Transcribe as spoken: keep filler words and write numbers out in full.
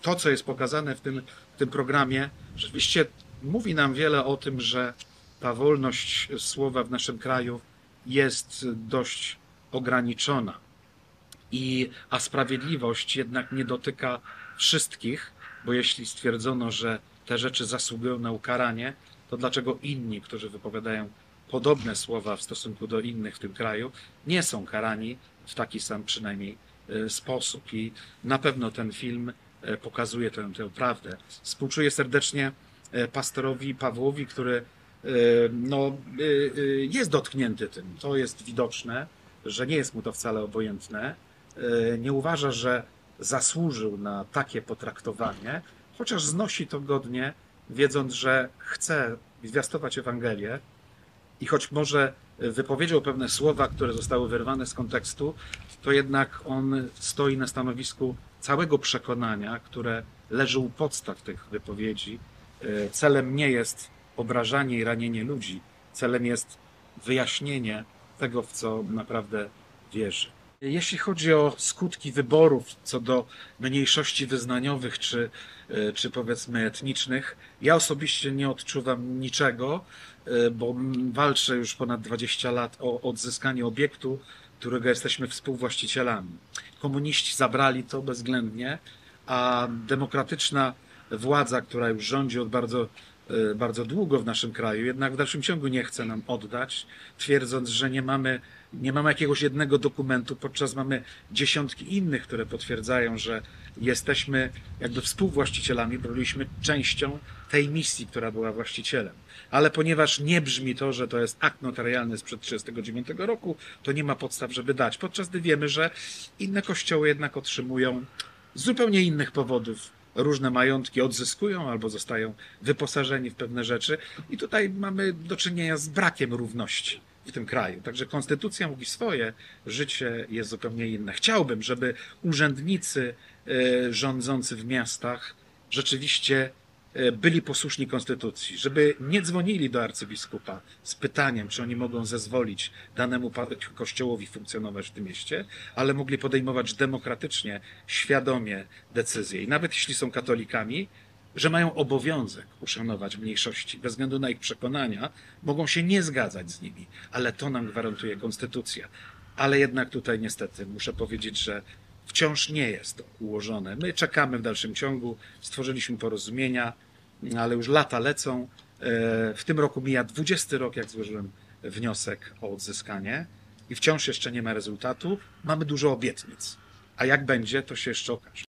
to, co jest pokazane w tym, w tym programie, rzeczywiście mówi nam wiele o tym, że ta wolność słowa w naszym kraju jest dość ograniczona. I, a sprawiedliwość jednak nie dotyka wszystkich, bo jeśli stwierdzono, że te rzeczy zasługują na ukaranie, to dlaczego inni, którzy wypowiadają podobne słowa w stosunku do innych w tym kraju, nie są karani w taki sam przynajmniej sposób? I na pewno ten film pokazuje tę, tę prawdę. Współczuję serdecznie pastorowi Pawłowi, który no, jest dotknięty tym. To jest widoczne, że nie jest mu to wcale obojętne. Nie uważa, że zasłużył na takie potraktowanie, chociaż znosi to godnie, wiedząc, że chce zwiastować Ewangelię i choć może wypowiedział pewne słowa, które zostały wyrwane z kontekstu, to jednak on stoi na stanowisku całego przekonania, które leży u podstaw tych wypowiedzi. Celem nie jest obrażanie i ranienie ludzi, celem jest wyjaśnienie tego, w co naprawdę wierzy. Jeśli chodzi o skutki wyborów co do mniejszości wyznaniowych czy, czy powiedzmy etnicznych, ja osobiście nie odczuwam niczego, bo walczę już ponad dwadzieścia lat o odzyskanie obiektu, którego jesteśmy współwłaścicielami. Komuniści zabrali to bezwzględnie, a demokratyczna władza, która już rządzi od bardzo, bardzo długo w naszym kraju, jednak w dalszym ciągu nie chce nam oddać, twierdząc, że nie mamy Nie mamy jakiegoś jednego dokumentu, podczas mamy dziesiątki innych, które potwierdzają, że jesteśmy jakby współwłaścicielami, bo byliśmy częścią tej misji, która była właścicielem. Ale ponieważ nie brzmi to, że to jest akt notarialny sprzed tysiąc dziewięćset trzydziestego dziewiątego roku, to nie ma podstaw, żeby dać. Podczas gdy wiemy, że inne kościoły jednak otrzymują z zupełnie innych powodów różne majątki, odzyskują albo zostają wyposażeni w pewne rzeczy. I tutaj mamy do czynienia z brakiem równości w tym kraju. Także konstytucja mówi swoje, życie jest zupełnie inne. Chciałbym, żeby urzędnicy rządzący w miastach rzeczywiście byli posłuszni konstytucji, żeby nie dzwonili do arcybiskupa z pytaniem, czy oni mogą zezwolić danemu kościołowi funkcjonować w tym mieście, ale mogli podejmować demokratycznie, świadomie decyzje. I nawet jeśli są katolikami, że mają obowiązek uszanować mniejszości bez względu na ich przekonania, mogą się nie zgadzać z nimi, ale to nam gwarantuje konstytucja. Ale jednak tutaj niestety muszę powiedzieć, że wciąż nie jest to ułożone. My czekamy w dalszym ciągu, stworzyliśmy porozumienia, ale już lata lecą. W tym roku mija dwudziesty rok, jak złożyłem wniosek o odzyskanie i wciąż jeszcze nie ma rezultatu. Mamy dużo obietnic, a jak będzie, to się jeszcze okaże.